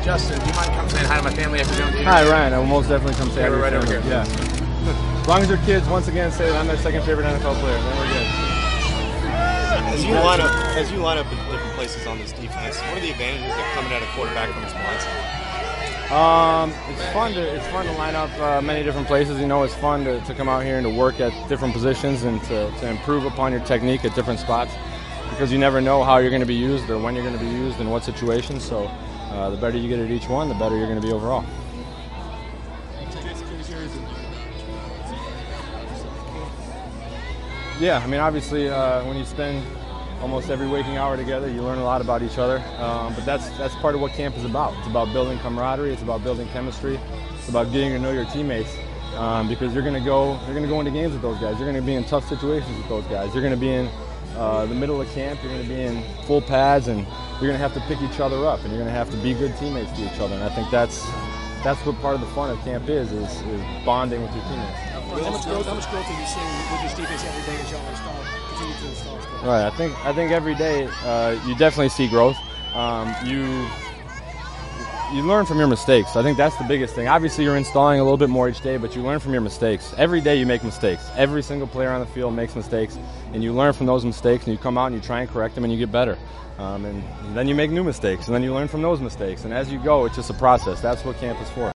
Justin, do you mind come saying hi to my family after doing the interview? Hi, Ryan. I will most definitely come say hi to your Right over family. here. Yeah. As long as your kids, once again, say that I'm their second favorite NFL player, then we're good. As you line up in different places on this defense, what are the advantages of coming at a quarterback from his blind side? It's fun to line up many different places. You know, it's fun to come out here and to work at different positions and to improve upon your technique at different spots, because you never know how you're going to be used or when you're going to be used in what situations. So the better you get at each one, the better you're going to be overall. Yeah, I mean, obviously, when you spend almost every waking hour together, you learn a lot about each other. But that's part of what camp is about. It's about building camaraderie. It's about building chemistry. It's about getting to know your teammates, because you're going to go into games with those guys. You're going to be in tough situations with those guys. You're going to be in the middle of camp. You're going to be in full pads, and you're going to have to pick each other up, and you're going to have to be good teammates to each other. And I think that's what part of the fun of camp is bonding with your teammates. How much growth are you seeing with this defense every day as y'all continue to install stuff? Right. I think every day you definitely see growth. You learn from your mistakes. I think that's the biggest thing. Obviously, you're installing a little bit more each day, but you learn from your mistakes. Every day you make mistakes. Every single player on the field makes mistakes, and you learn from those mistakes, and you come out and you try and correct them, and you get better. And then you make new mistakes, and then you learn from those mistakes. And as you go, it's just a process. That's what camp is for.